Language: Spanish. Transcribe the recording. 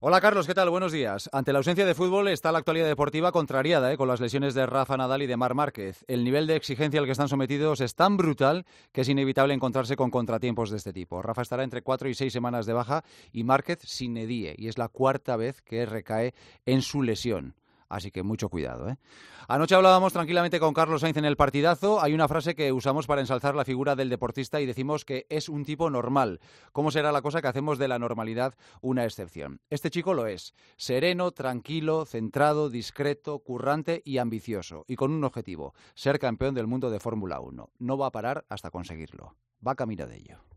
Hola Carlos, ¿qué tal? Buenos días. Ante la ausencia de fútbol está la actualidad deportiva contrariada, con las lesiones de Rafa Nadal y de Marc Márquez. El nivel de exigencia al que están sometidos es tan brutal que es inevitable encontrarse con contratiempos de este tipo. Rafa estará entre 4 y 6 semanas de baja y Márquez sin edie, y es la cuarta vez que recae en su lesión. Así que mucho cuidado, ¿eh? Anoche hablábamos tranquilamente con Carlos Sainz en el partidazo. Hay una frase que usamos para ensalzar la figura del deportista y decimos que es un tipo normal. ¿Cómo será la cosa que hacemos de la normalidad una excepción? Este chico lo es. Sereno, tranquilo, centrado, discreto, currante y ambicioso. Y con un objetivo, ser campeón del mundo de Fórmula 1. No va a parar hasta conseguirlo. Va camino de ello.